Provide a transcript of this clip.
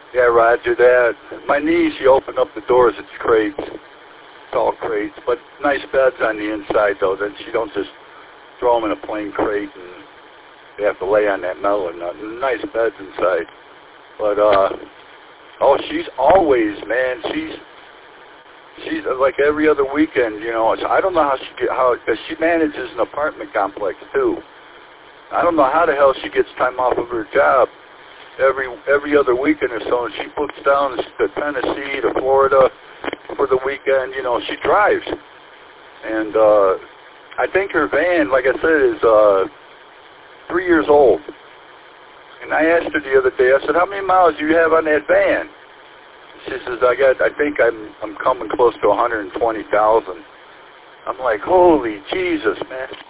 Yeah, Roger that. My niece, she opened up the doors. It's crates. It's all crates, but nice beds on the inside though. Then she don't just throw them in a plain crate and they have to lay on that metal or nothing. Nice beds inside. But oh, she's always, man. She's like every other weekend, you know. I don't know how because she manages an apartment complex too. I don't know how the hell she gets time off of her job every other weekend or so, and she books down to Tennessee, to Florida for the weekend. You know, she drives, and I think her van, like I said, is 3 years old. And I asked her the other day, I said, how many miles do you have on that van? She says, I think I'm coming close to 120,000. I'm like, holy Jesus, man.